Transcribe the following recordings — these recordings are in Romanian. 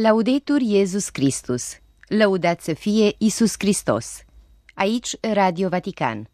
Laudetur Iesus Christus, lăudat să fie Iisus Hristos. Aici Radio Vatican.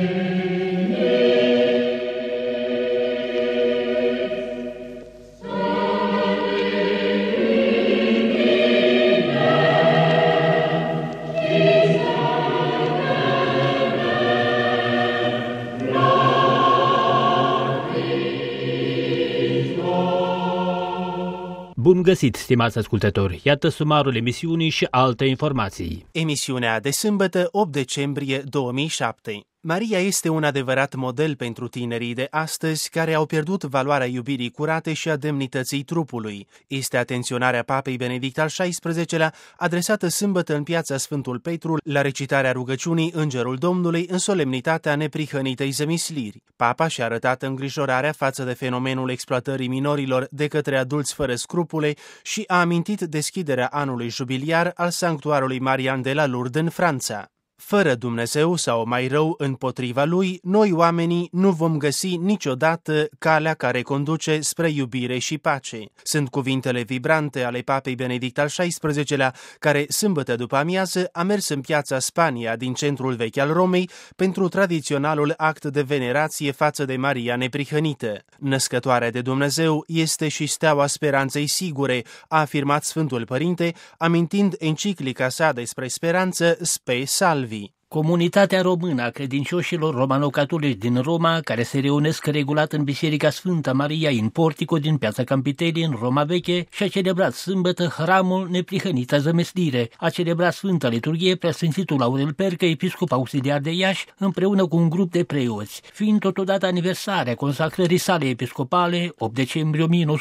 Bun găsit, stimați ascultători! Iată sumarul emisiunii și alte informații. Emisiunea de sâmbătă, 8 decembrie 2007. Maria este un adevărat model pentru tinerii de astăzi care au pierdut valoarea iubirii curate și a demnității trupului. Este atenționarea Papei Benedict al XVI-lea adresată sâmbătă în piața Sfântul Petru la recitarea rugăciunii Îngerul Domnului în solemnitatea neprihănitei zămisliri. Papa și-a arătat îngrijorarea față de fenomenul exploatării minorilor de către adulți fără scrupule și a amintit deschiderea anului jubiliar al sanctuarului Marian de la Lourdes în Franța. Fără Dumnezeu sau mai rău împotriva Lui, noi oamenii nu vom găsi niciodată calea care conduce spre iubire și pace. Sunt cuvintele vibrante ale Papei Benedict al XVI-lea, care sâmbătă după amiază a mers în piața Spania din centrul vechi al Romei pentru tradiționalul act de venerație față de Maria neprihănită. Născătoarea de Dumnezeu este și steaua speranței sigure, a afirmat Sfântul Părinte, amintind enciclica sa despre speranță Spe Salvi. Comunitatea română a credincioșilor romano-catolici din Roma, care se reunesc regulat în Biserica Sfânta Maria in Portico din Piața Campitelii în Roma Veche, și-a celebrat sâmbătă hramul neprihănita zămeslire. A celebrat Sfânta Liturghie Preasfințitul Aurel Percă, episcop auxiliar de Iași, împreună cu un grup de preoți. Fiind totodată aniversarea consacrării sale episcopale, 8 decembrie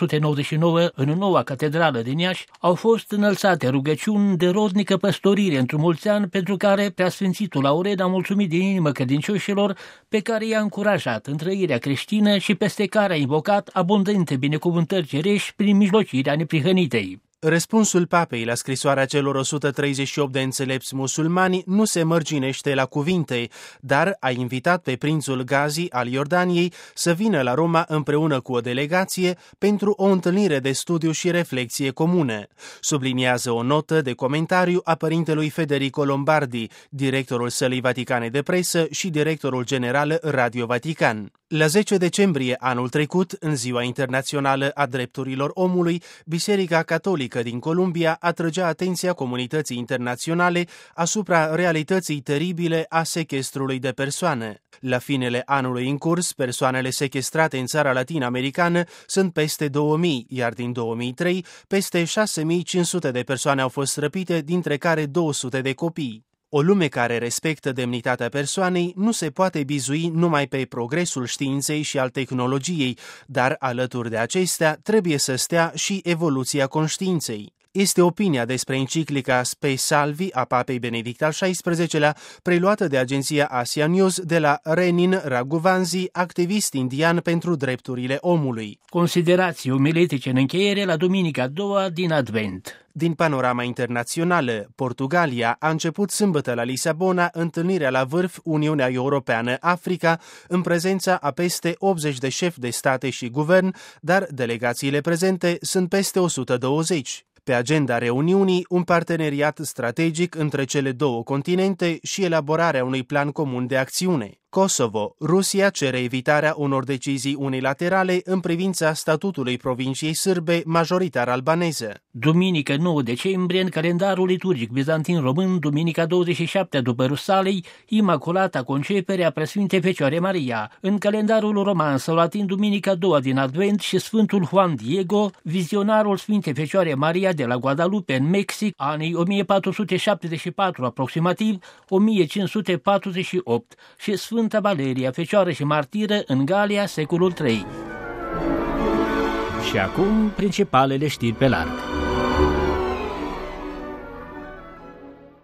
1999, în noua catedrală din Iași, au fost înălțate rugăciuni de rodnică păstorire într-un mulți ani, pentru care Preasfințitul Laured a mulțumit din inimă credincioșilor pe care i-a încurajat în trăirea creștină și peste care a invocat abundente binecuvântări cerești prin mijlocirea neprihănitei. Răspunsul papei la scrisoarea celor 138 de înțelepți musulmani nu se mărginește la cuvinte, dar a invitat pe prințul Ghazi al Iordaniei să vină la Roma împreună cu o delegație pentru o întâlnire de studiu și reflexie comună. Subliniază o notă de comentariu a părintelui Federico Lombardi, directorul Sălii Vaticane de Presă și directorul general Radio Vatican. La 10 decembrie anul trecut, în Ziua Internațională a Drepturilor Omului, Biserica Catolică din Columbia atrăgea atenția comunității internaționale asupra realității teribile a sechestrului de persoane. La finele anului în curs, persoanele sechestrate în țara latino-americană sunt peste 2000, iar din 2003, peste 6500 de persoane au fost răpite, dintre care 200 de copii. O lume care respectă demnitatea persoanei nu se poate bizui numai pe progresul științei și al tehnologiei, dar alături de acestea trebuie să stea și evoluția conștiinței. Este opinia despre enciclica Spe Salvi a Papei Benedict al XVI-lea, preluată de agenția Asia News de la Renin Raghuvanshi, activist indian pentru drepturile omului. Considerații omiletice în încheiere la duminica a doua din Advent. Din panorama internațională, Portugalia a început sâmbătă la Lisabona întâlnirea la vârf Uniunea Europeană-Africa în prezența a peste 80 de șefi de state și guvern, dar delegațiile prezente sunt peste 120. Pe agenda reuniunii, un parteneriat strategic între cele două continente și elaborarea unui plan comun de acțiune. Kosovo. Rusia cere evitarea unor decizii unilaterale în privința statutului provinciei sârbe majoritar albaneză. Duminică 9 decembrie, în calendarul liturgic bizantin român, duminica 27 după Rusalei, Imaculata Concepere a Preasfintei Fecioare Maria. În calendarul roman sau latin, duminica a doua din Advent și Sfântul Juan Diego, vizionarul Sfintei Fecioare Maria de la Guadalupe în Mexic, anii 1474 aproximativ 1548 și Sfânta Valeria, Fecioară și Martiră în Galia, secolul III. Și acum, principalele știri pe larg.